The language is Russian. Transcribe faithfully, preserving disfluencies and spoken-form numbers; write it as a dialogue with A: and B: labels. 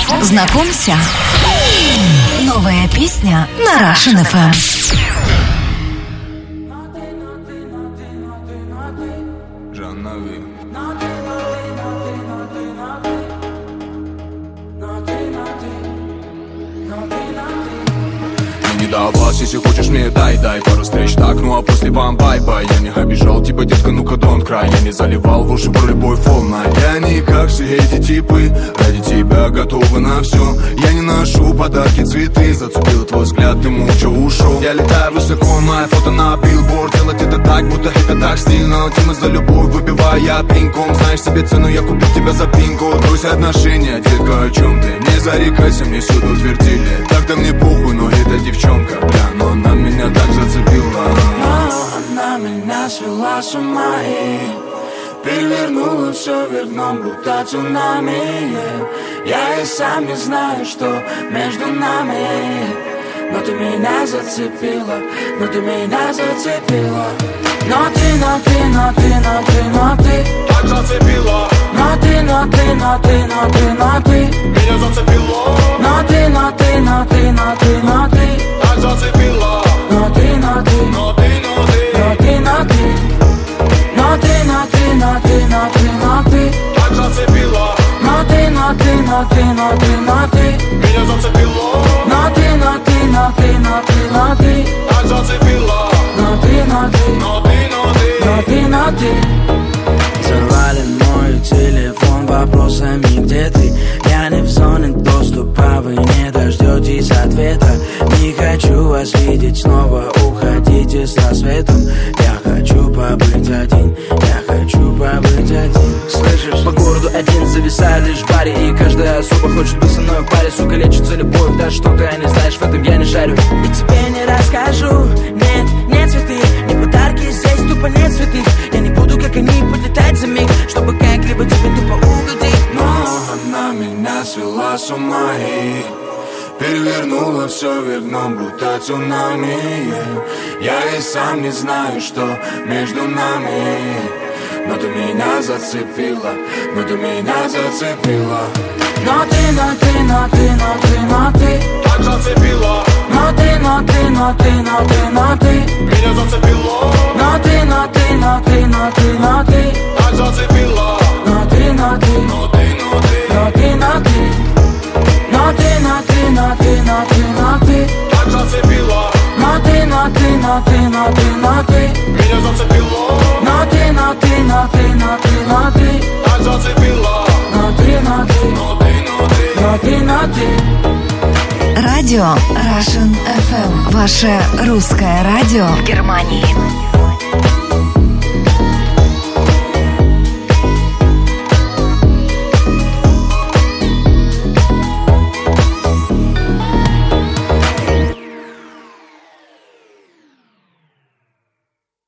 A: Знакомься. Новая песня на Russian эф эм.
B: Если хочешь мне дай, дай пару встреч, так, ну а после вам бай-бай. Я не обижал тебя, детка, ну-ка don't cry. Я не заливал в уши про любовь волна. Я не как все эти типы, ради тебя готовы на все. Я не ношу подарки, цветы, зацепил твой взгляд, ты молча ушел. Я летаю высоко, мое фото на билборд. Делать это так, будто это так стильно. Тема за любовь, выбивая пинком. Знаешь себе цену, я купил тебя за пинку. Брось отношения, детка, о чем ты? Не зарекайся, мне всюду твердили. Так-то мне похуй, но эта девчонка, бля, но она меня так зацепила.
C: Но она меня свела с ума и перевернула все вверх дном, будто цунами, yeah. Я и сам не знаю, что между нами, но ты меня зацепила, но ты меня зацепила. Но ты, но ты, но ты, но ты, но ты
B: так зацепила.
C: Но ты, но ты, но ты, но ты, но ты
B: меня зацепила.
C: Но ты, но ты, но ты, но ты, но ты
B: так зацепила.
C: Но ты, но ты,
B: но ты, но ты,
C: но ты, но ты Но ты, но ты, но ты, но ты, но ты
B: так зацепила.
C: Но ты, но ты, но ты, но ты, но ты
B: меня зацепила.
C: Но ты, но ты, но ты, но ты, но ты
B: так зацепила.
C: Но ты, но ты,
B: но ты, но ты,
C: но ты, но ты
D: Завален мой телефон вопросами, где ты? Я не в зоне доступа, вы не дождетесь ответа. Не хочу вас видеть снова, уходите с рассветом. Я хочу побыть один, я хочу побыть один. Слышишь, по городу один зависаю лишь в баре, и каждая особа хочет быть со мной в паре. Сука, лечится любовь, да что ты не знаешь, в этом я не шарю. И тебе не расскажу, нет, нет цветы, не подарки, здесь тупо нет цветы. Я не буду, как они, подлетать за миг, чтобы как-либо тебе тупо угодить.
C: Но она меня свела с ума и перевернула все вверх дном, будто цунами, yeah. Я и сам не знаю, что между нами, но ты меня зацепила, но ты меня зацепила. Но ты, но ты, но ты, но ты, но ты
B: так зацепила.
C: Но ты, но ты, но ты, но ты, но ты
B: меня зацепила.
C: Но ты, но ты, но ты, но ты, но ты
B: так зацепила.
C: Но ты, но ты,
B: но ты, но ты,
C: но ты, но ты Но ты, но ты, но ты, но ты, но ты
B: так зацепила.
C: Но ты, но ты, но ты, но ты, но ты
B: меня зацепила.
C: Но ты, но ты, но ты, но ты, но ты
B: так зацепила.
C: Но ты, но ты,
B: но ты, но ты,
C: но ты, но ты
A: Радио Russian эф эм. Ваше русское радио в Германии.